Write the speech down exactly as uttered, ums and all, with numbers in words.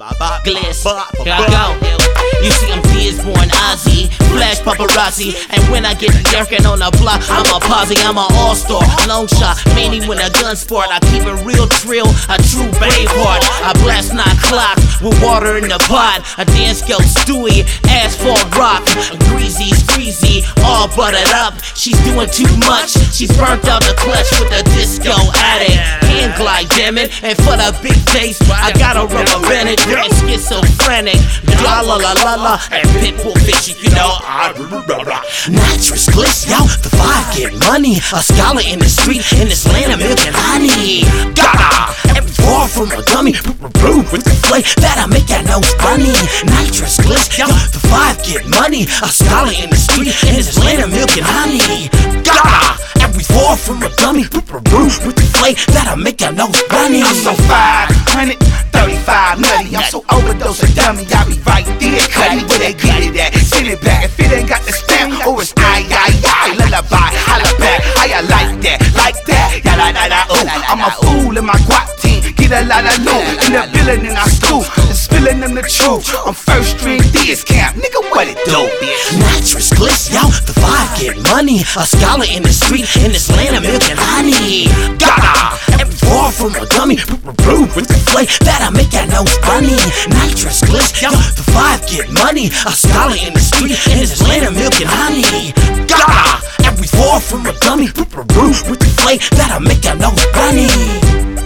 Gliss, here I go. You see, I'm Diaz-born Ozzy, flash paparazzi, and when I get jerking on the block, I'm a posse, I'm an all-star, long shot, mainly when a gun sport. I keep it real trill, a true Braveheart. I blast nine clocks with water in the pot. I dance go Stewie, asphalt rock, greasy, greasy, all buttered up. She's doing too much, she's burnt out the clutch with a disco addict. Hand glide, damn it, and for the big taste, I got a rubber band it, and schizophrenic, la la la la la, and pitbull bitch, you know. Nitrous Gliss, yo, the five get money. A scholar in the street, in this land of milk and honey. Gaga, every far from a gummy, with the flake that I make that nose funny. Nitrous Gliss, yo, the five get money. A scholar in the street, in this land of milk and honey. Gaga, every far from a gummy, with the flake that I make that nose funny. I'm so five hundred thirty-five nutty. I'm so overdose of dummy. I be right there, cutty. Where they get it at? Send it back. If it ain't got the stamp, or it's I, I, I. Lullaby, holla back. How ya like that? Like that? Yada, yada, ooh. I'm a fool in my guap team. Get a lot of loot. In the villain in our school. Just spilling them the truth. I'm first string Diaz camp. Nigga, what it do? Nitrous Gliss, yo, the five get money. A scholar in the street, in this land of milk and honey. Gaga, every far from a gummy, with the flake that I make that nose funny. Nitrous Gliss, yo, the five get money. A scholar in the street, in this land of milk and honey. Gaga, every far from a gummy, with the flake that I make that nose funny.